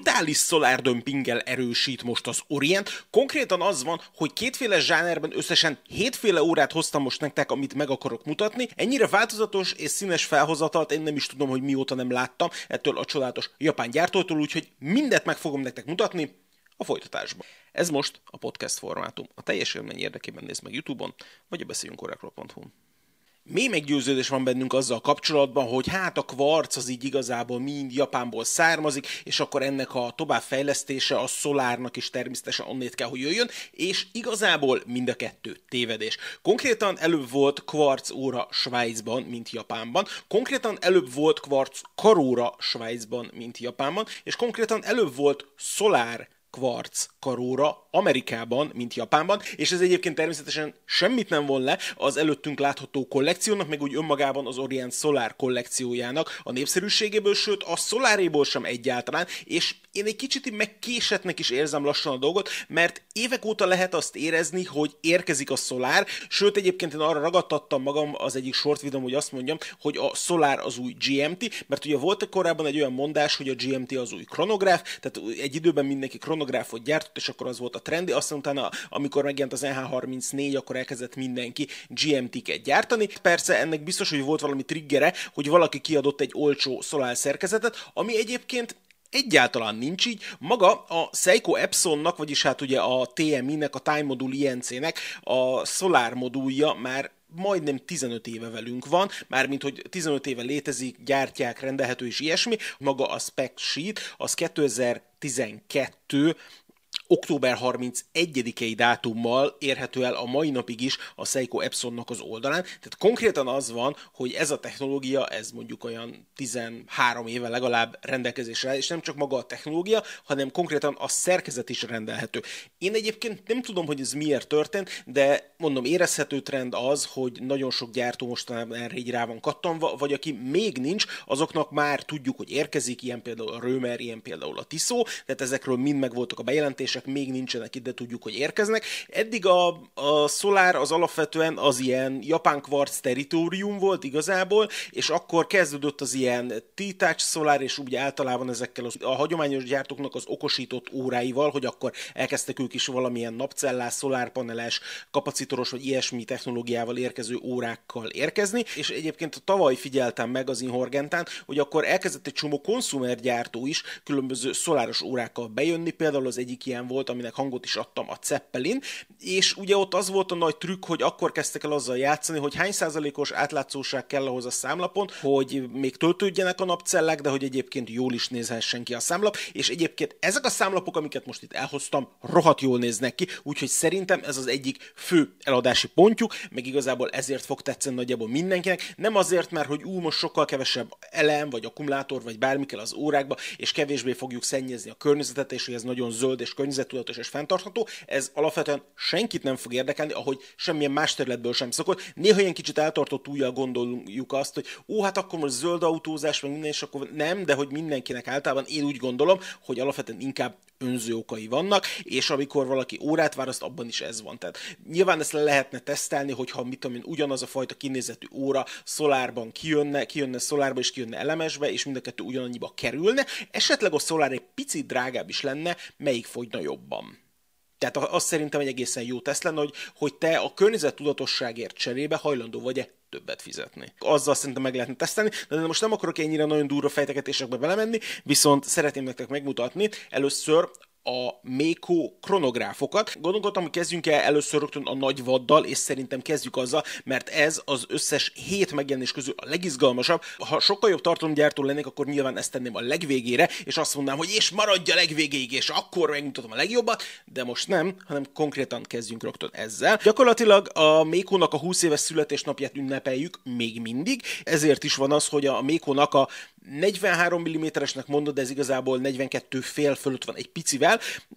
brutális szolárdömpinggel erősít most az Orient. Konkrétan az van, hogy kétféle zsánerben összesen 7 féle órát hoztam most nektek, amit meg akarok mutatni. Ennyire változatos és színes felhozatalt én nem is tudom, hogy mióta nem láttam ettől a csodálatos japán gyártótól, úgyhogy mindet meg fogom nektek mutatni a folytatásban. Ez most a podcast formátum. A teljes élmény érdekében nézd meg YouTube-on, vagy a beszéljünkkorrekről.hu-n. Mély meggyőződés van bennünk azzal kapcsolatban, hogy hát a kvarc az így igazából mind Japánból származik, és akkor ennek a továbbfejlesztése a szolárnak is természetesen onnét kell, hogy jöjjön, és igazából mind a kettő tévedés. Konkrétan előbb volt kvarc óra Svájcban, mint Japánban, konkrétan előbb volt kvarc karóra Svájcban, mint Japánban, és konkrétan előbb volt szolár kvarc karóra Amerikában, mint Japánban, és ez egyébként természetesen semmit nem von le az előttünk látható kollekciónak, meg úgy önmagában az Orient Solar kollekciójának a népszerűségéből, sőt a Solaréból sem egyáltalán, és én egy kicsit megkésettnek is érzem lassan a dolgot, mert évek óta lehet azt érezni, hogy érkezik a Solar, sőt egyébként én arra ragadtattam magam az egyik short videóm, hogy azt mondjam, hogy a Solar az új GMT, mert ugye volt korábban egy olyan mondás, hogy a GMT az új kronográf, tehát egy időben mindenki kronográfot gyártott, és akkor az volt a trendi, aztán utána, amikor megjelent az NH34, akkor elkezdett mindenki GMT-ket gyártani. Persze ennek biztos, hogy volt valami triggere, hogy valaki kiadott egy olcsó Solar szerkezetet, ami egyébként egyáltalán nincs így. Maga a Seiko Epsonnak, vagyis hát ugye a TMI-nek, a Time Module INC-nek a Solar modulja már majdnem 15 éve velünk van, mármint hogy 15 éve létezik, gyártják, rendelhető és ilyesmi. Maga a spec sheet az 2012 október 31-i dátummal érhető el a mai napig is a Seiko Epsonnak az oldalán. Tehát konkrétan az van, hogy ez a technológia, ez mondjuk olyan 13 éve legalább rendelkezésre áll, és nem csak maga a technológia, hanem konkrétan a szerkezet is rendelhető. Én egyébként nem tudom, hogy ez miért történt, de mondom, érezhető trend az, hogy nagyon sok gyártó mostanában erre így rá van kattanva, vagy aki még nincs, azoknak már tudjuk, hogy érkezik, ilyen például a Römer, ilyen például a Tissot, tehát ezekről mind megvoltak a bejelentések, még nincsenek itt, de tudjuk, hogy érkeznek. Eddig a Solar az alapvetően az ilyen japán kvarc territórium volt igazából, és akkor kezdődött az ilyen T-Touch Solar, és úgy általában ezekkel a hagyományos gyártóknak az okosított óráival, hogy akkor elkezdtek ők is valamilyen napcellás, szolárpaneles, kapacitoros vagy ilyesmi technológiával érkező órákkal érkezni, és egyébként tavaly figyeltem meg az Inhorgentán, hogy akkor elkezdett egy csomó konzumergyártó is különböző szoláros órákkal bejönni, például az egyik ilyen volt, aminek hangot is adtam, a Zeppelin, és ugye ott az volt a nagy trükk, hogy akkor kezdtek el azzal játszani, hogy hány százalékos átlátszóság kell ahhoz a számlapon, hogy még töltődjenek a napcellák, de hogy egyébként jól is nézhessen ki a számlap, és egyébként ezek a számlapok, amiket most itt elhoztam, rohadt jól néznek ki, úgyhogy szerintem ez az egyik fő eladási pontjuk, meg igazából ezért fog tetszeni nagyjából mindenkinek, nem azért, mert hogy most sokkal kevesebb elem, vagy akkumulátor, vagy bármi kell az órákba, és kevésbé fogjuk szennyezni a környezetet, és hogy ez nagyon zöld és környezettudatos és fenntartható, ez alapvetően senkit nem fog érdekelni, ahogy semmilyen más területből sem szokott. Néha ilyen kicsit eltartott ujjal gondoljuk azt, hogy hát akkor most zöld autózás, meg minden, és akkor nem, de hogy mindenkinek általában én úgy gondolom, hogy alapvetően inkább önző okai vannak, és amikor valaki órát választ, abban is ez van. Tehát nyilván ezt le lehetne tesztelni, hogyha mit tudom én, ugyanaz a fajta kinézetű óra szolárban kijönne szolárba és kijönne elemesbe, és mind a kettő ugyanannyiba kerülne. Esetleg a szolár egy picit drágább is lenne, melyik fogyna jobban. Tehát azt szerintem egy egészen jó teszt lenne, hogy te a környezettudatosságért cserébe hajlandó vagy-e többet fizetni. Azzal szerintem meg lehetne tesztelni, de most nem akarok ennyire nagyon durva fejtegetésekbe belemenni, viszont szeretném nektek megmutatni először a Meiko kronográfokat. Gondolkodtam, hogy kezdjünk el először rögtön a nagy vaddal, és szerintem kezdjük azzal, mert ez az összes 7 megjelenés közül a legizgalmasabb. Ha sokkal jobb tartalomgyártó lennék, akkor nyilván ezt tenném a legvégére, és azt mondnám, hogy és maradj a legvégéig, és akkor megmutatom a legjobbat, de most nem, hanem konkrétan kezdjünk rögtön ezzel. Gyakorlatilag a Meikónak a 20 éves születésnapját ünnepeljük még mindig, ezért is van az, hogy a Meikónak a 43 mm-esnek mondod, de ez igazából 42 fél fölött van egy picivel.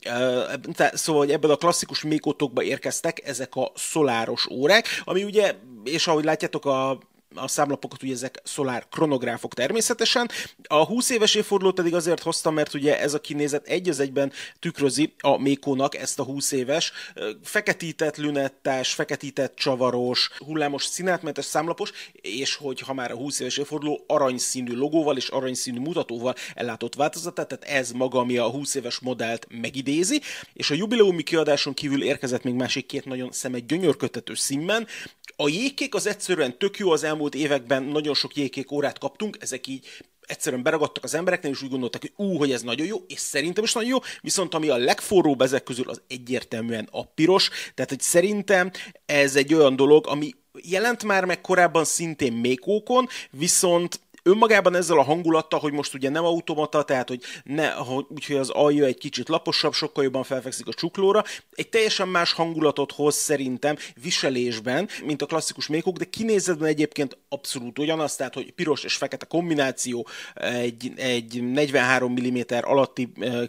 Szóval, hogy ebből a klasszikus Meikótokba érkeztek ezek a szoláros órák, ami ugye, és ahogy látjátok a a számlapokat, ugye ezek szolár kronográfok természetesen. A 20 éves évfordulót pedig azért hoztam, mert ugye ez a kinézet egy az egyben tükrözi a Mékónak ezt a 20 éves, feketített lünettás, feketített csavaros, hullámos színátmentes számlapos, és hogy ha már a 20 éves évforduló aranyszínű logóval és aranyszínű mutatóval ellátott változatát, tehát ez maga, ami a 20 éves modellt megidézi, és a jubileumi kiadáson kívül érkezett még másik két nagyon szemet gyönyörködtető színben. A jégkék az egyszerűen tök jó, az elmúlt években nagyon sok jégkék órát kaptunk, ezek így egyszerűen beragadtak az embereknél, és úgy gondoltak, hogy ez nagyon jó, és szerintem is nagyon jó, viszont ami a legforróbb ezek közül, az egyértelműen a piros, tehát hogy szerintem ez egy olyan dolog, ami jelent már meg korábban szintén Mékókon, viszont önmagában ezzel a hangulattal, hogy most ugye nem automata, tehát hogy úgyhogy az alja egy kicsit laposabb, sokkal jobban felfekszik a csuklóra, egy teljesen más hangulatot hoz szerintem viselésben, mint a klasszikus Mékók, de kinézetben egyébként abszolút ugyanaz, tehát hogy piros és fekete kombináció, egy 43 mm alatti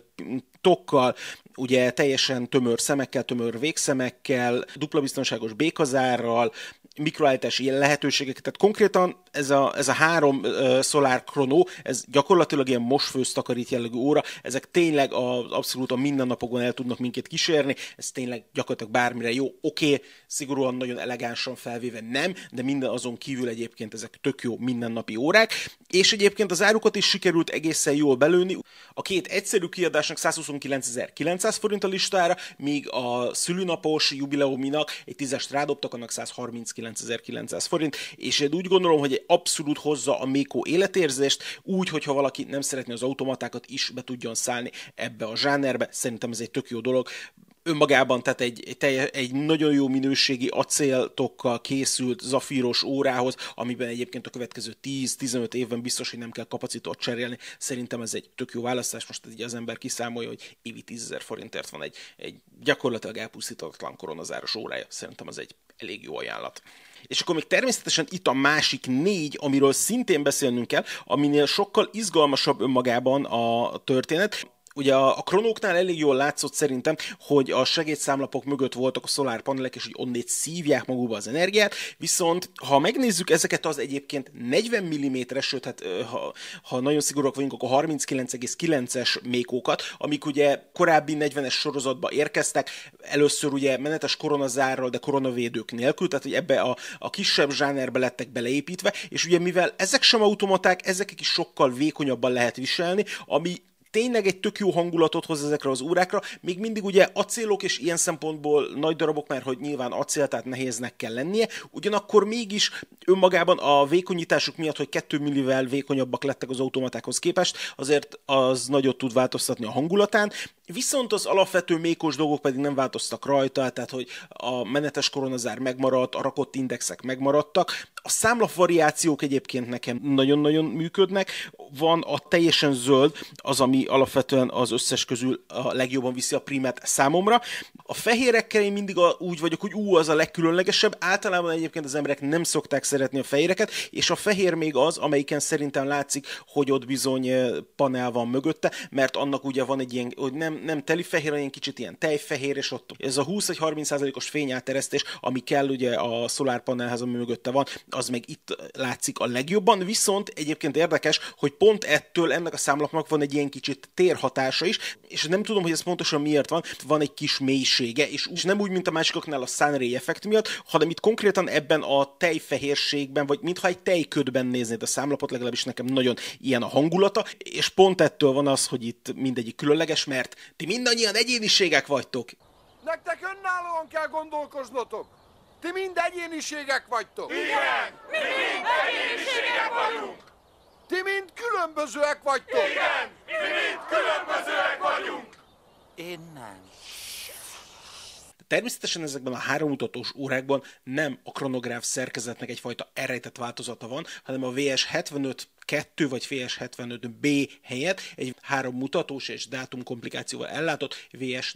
tokkal, ugye teljesen tömör szemekkel, tömör végszemekkel, dupla biztonságos békazárral, mikroállítási lehetőségeket, tehát konkrétan ez a három Solar Chrono, ez gyakorlatilag ilyen mosfőz takarít jellegű óra, ezek tényleg abszolút a mindennapokban el tudnak minket kísérni, ez tényleg gyakorlatilag bármire jó, oké, szigorúan nagyon elegánsan felvéve nem, de minden azon kívül egyébként ezek tök jó mindennapi órák, és egyébként az árukat is sikerült egészen jól belőni. A két egyszerű kiadásnak 129.900 forint a listára, míg a szülőnapos jubileuminak egy 10-est rádobtak, annak 139.900 forint, és én úgy gondolom, hogy abszolút hozza a Mékó életérzést, úgy, hogyha valaki nem szeretné az automatákat is be tudjon szállni ebbe a zsánerbe, szerintem ez egy tök jó dolog. Önmagában, tehát egy nagyon jó minőségi acéltokkal készült zafíros órához, amiben egyébként a következő 10-15 évben biztos, hogy nem kell kapacitot cserélni. Szerintem ez egy tök jó választás. Most így az ember kiszámolja, hogy évi 10.000 forintért van egy gyakorlatilag elpusztítatlan koronazáros órája. Szerintem ez egy elég jó ajánlat. És akkor még természetesen itt a másik 4, amiről szintén beszélnünk kell, aminél sokkal izgalmasabb önmagában a történet. Ugye a kronóknál elég jól látszott szerintem, hogy a segédszámlapok mögött voltak a szolárpanelek, és hogy onnét szívják magukba az energiát, viszont ha megnézzük ezeket az egyébként 40 mm-es, sőt, hát ha nagyon szigorúak vagyunk, akkor 39,9-es Mékókat, amik ugye korábbi 40-es sorozatba érkeztek, először ugye menetes koronazárral, de koronavédők nélkül, tehát hogy ebbe a kisebb zsánerbe lettek beleépítve, és ugye mivel ezek sem automaták, ezek is sokkal vékonyabban lehet viselni, ami tényleg egy tök jó hangulatot hoz ezekre az órákra, még mindig ugye acélok és ilyen szempontból nagy darabok, mert hogy nyilván acél, tehát nehéznek kell lennie, ugyanakkor mégis önmagában a vékonyításuk miatt, hogy 2 millivel vékonyabbak lettek az automatákhoz képest, azért az nagyot tud változtatni a hangulatán, viszont az alapvető mékos dolgok pedig nem változtak rajta, tehát hogy a menetes koronazár megmaradt, a rakott indexek megmaradtak, a számlap variációk egyébként nekem nagyon-nagyon működnek, van a teljesen zöld, az, ami alapvetően az összes közül a legjobban viszi a primet számomra. A fehérekkel én mindig úgy vagyok, hogy az a legkülönlegesebb, általában egyébként az emberek nem szokták szeretni a fehéreket, és a fehér még az, amelyiken szerintem látszik, hogy ott bizony panel van mögötte, mert annak ugye van egy ilyen, hogy nem teli fehér, hanem kicsit ilyen tejfehér, és ott ez a 20-30%-os fényáteresztés, ami kell ugye a szolárpanelhez, ami mögötte van, az meg itt látszik a legjobban, viszont egyébként érdekes, hogy pont ettől ennek a számlapnak van egy ilyen kicsit térhatása is, és nem tudom, hogy ez pontosan miért van egy kis mélysége, és nem úgy, mint a másikoknál a sunray effekt miatt, hanem itt konkrétan ebben a tejfehérségben, vagy mintha egy tejködben néznéd a számlapot, legalábbis nekem nagyon ilyen a hangulata, és pont ettől van az, hogy itt mindegyik különleges, mert ti mindannyian egyéniségek vagytok. Nektek önállóan kell gondolkoznotok! Ti mind egyéniségek vagytok! Igen! Mi mind egyéniségek vagyunk! Ti mind különbözőek vagytok! Igen! Mi mind különbözőek vagyunk! Én nem. Természetesen ezekben a hárommutatós órákban nem a kronográf szerkezetnek egyfajta elrejtett változata van, hanem a VS75 VS2 vagy VS75B helyett egy 3 mutatós és dátumkomplikációval ellátott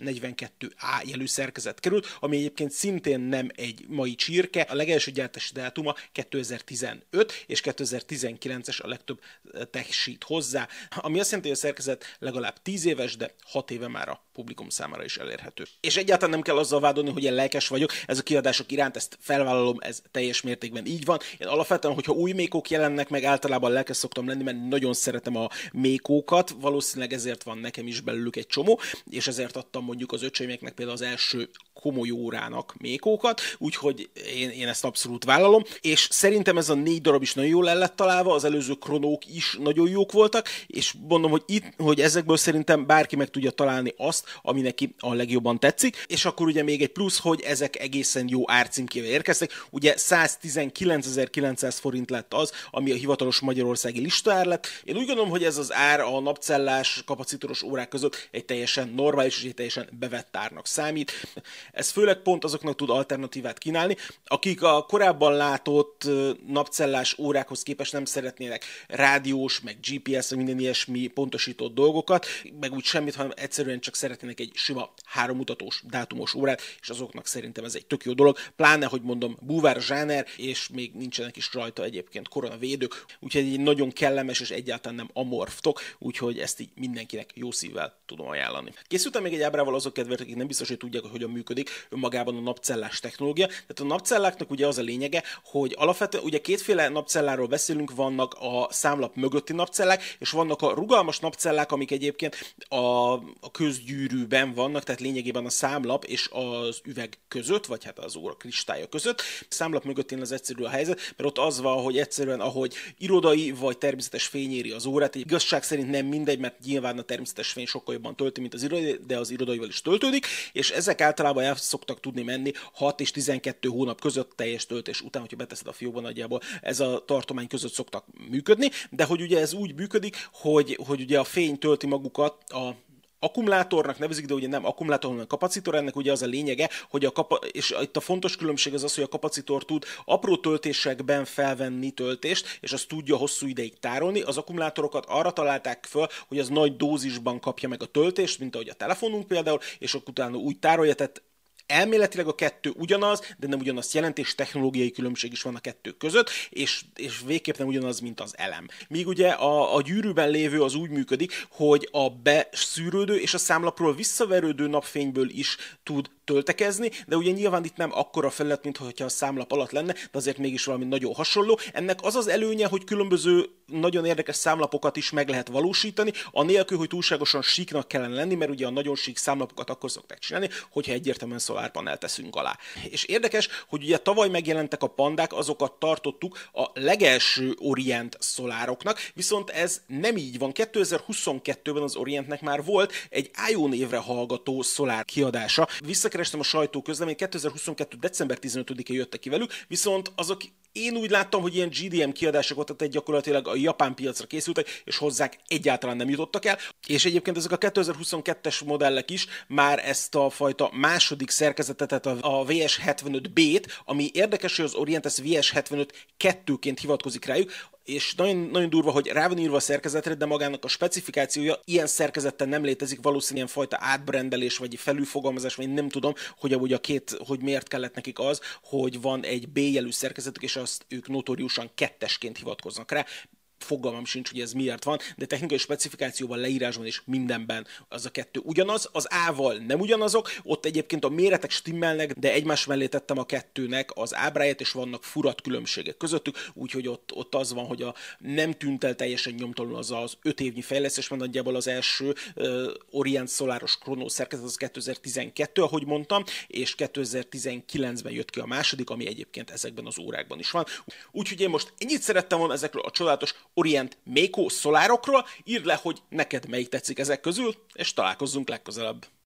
VS42A jelű szerkezet került, ami egyébként szintén nem egy mai csirke. A legelső gyártási dátuma 2015 és 2019-es a legtöbb techsheet hozzá, ami azt jelenti, hogy a szerkezet legalább 10 éves, de 6 éve már a publikum számára is elérhető. És egyáltalán nem kell azzal vádolni, hogy én lelkes vagyok, ez a kiadások iránt, ezt felvállalom, ez teljes mértékben így van. Én alapvetően, hogyha új mékók jelennek meg, általában lelkes szoktam lenni, mert nagyon szeretem a mékókat, valószínűleg ezért van nekem is belőlük egy csomó, és ezért adtam mondjuk az öcseimeknek például az első komoly órának mékókat, úgyhogy én ezt abszolút vállalom, és szerintem ez a 4 darab is nagyon jól el lett találva, az előző kronók is nagyon jók voltak, és mondom, hogy ezekből szerintem bárki meg tudja találni azt, ami neki a legjobban tetszik, és akkor ugye még egy plusz, hogy ezek egészen jó árcímkével érkeztek, ugye 119.900 forint lett az, ami a hivatalos magyarországi listaár lett. Én úgy gondolom, hogy ez az ár a napcellás kapacitoros órák között egy teljesen normális és egy teljesen bevett árnak számít. Ez főleg pont azoknak tud alternatívát kínálni, akik a korábban látott napcellás órákhoz képest nem szeretnének rádiós, meg GPS, meg minden ilyesmi pontosított dolgokat, meg úgy semmit, hanem egyszerűen csak szeretnének egy sima 3 mutatós, dátumos órát, és azoknak szerintem ez egy tök jó dolog, pláne, hogy mondom, búvár zsáner, és még nincsenek is rajta egyébként koronavédők, úgyhogy egy nagyon kellemes és egyáltalán nem amorf tok, úgyhogy ezt így mindenkinek jó szívvel tudom ajánlani. Készültem még egy ábrával azok kedvéért, akik nem biztos, hogy tudják, hogy hogyan működik önmagában a napcellás technológia. Tehát a napcelláknak ugye az a lényege, hogy alapvetően ugye kétféle napcelláról beszélünk, vannak a számlap mögötti napcellák, és vannak a rugalmas napcellák, amik egyébként a közgyűrűben vannak, tehát lényegében a számlap és az üveg között, vagy hát az óra kristálya között. A számlap mögöttén az egyszerű a helyzet, mert ott az van, hogy egyszerűen ahogy irodai vagy természetes fény éri az órát, igazság szerint nem mindegy, mert nyilván a természetes fény sokkal jobban tölti, mint az irodai, de az irodaival is töltődik, és ezek általában el szoktak tudni menni 6 és 12 hónap között teljes töltés után, hogyha beteszed a fiókba, nagyjából ez a tartomány között szoktak működni, de hogy ugye ez úgy működik, hogy ugye a fény tölti magukat a akkumulátornak nevezik, de ugye nem akkumulátor, hanem kapacitor, ennek ugye az a lényege, hogy és itt a fontos különbség az, hogy a kapacitor tud apró töltésekben felvenni töltést, és azt tudja hosszú ideig tárolni. Az akkumulátorokat arra találták föl, hogy az nagy dózisban kapja meg a töltést, mint ahogy a telefonunk például, és akkor utána úgy tárolja, tehát elméletileg a kettő ugyanaz, de nem ugyanazt jelent, és technológiai különbség is van a kettő között, és végképp nem ugyanaz, mint az elem. Míg ugye a gyűrűben lévő az úgy működik, hogy a beszűrődő és a számlapról visszaverődő napfényből is tud töltekezni, de ugye nyilván itt nem akkora felület, mint hogyha a számlap alatt lenne, de azért mégis valami nagyon hasonló. Ennek az az előnye, hogy különböző nagyon érdekes számlapokat is meg lehet valósítani, anélkül, hogy túlságosan síknak kellene lenni, mert ugye a nagyon sík számlapokat akkor szokták csinálni, hogyha egyértelműen szolárpanelt teszünk alá. És érdekes, hogy ugye tavaly megjelentek a pandák, azokat tartottuk a legelső Orient szolároknak, viszont ez nem így van. 2022-ben az Orientnek már volt egy IO névre hallgató szolár kiadása. Visszakerestem a sajtóközleményt, 2022. december 15-én jöttek ki velük, viszont azok én úgy láttam, hogy ilyen GDM kiadások volt, tehát gyakorlatilag a japán piacra készültek, és hozzák egyáltalán nem jutottak el. És egyébként ezek a 2022-es modellek is már ezt a fajta második szerkezetet, tehát a VS75B-t, ami érdekes, hogy az Orient ezt VS75-2-ként hivatkozik rájuk, és nagyon, nagyon durva, hogy rá van írva a szerkezetre, de magának a specifikációja ilyen szerkezettel nem létezik, valószínűleg fajta átbrendelés, vagy felülfogalmazás, vagy nem tudom, hogy amúgy hogy miért kellett nekik az, hogy van egy B jelű szerkezetük, és azt ők notóriusan 2-esként hivatkoznak rá. Fogalmam sincs, hogy ez miért van, de technikai specifikációban, leírásban és mindenben az a kettő ugyanaz. Az A-val nem ugyanazok, ott egyébként a méretek stimmelnek, de egymás mellé tettem a kettőnek az ábráját, és vannak furat különbségek közöttük, úgyhogy ott az van, hogy nem tűnt el teljesen nyomtalanul az 5 évnyi fejlesztés, mert nagyjából az első Orient szoláros Chrono szerkezet az 2012, ahogy mondtam, és 2019-ben jött ki a második, ami egyébként ezekben az órákban is van. Úgyhogy én most ennyit szerettem volna ezekről a csodálatos Orient Méko szolárokról, írd le, hogy neked melyik tetszik ezek közül, és találkozzunk legközelebb.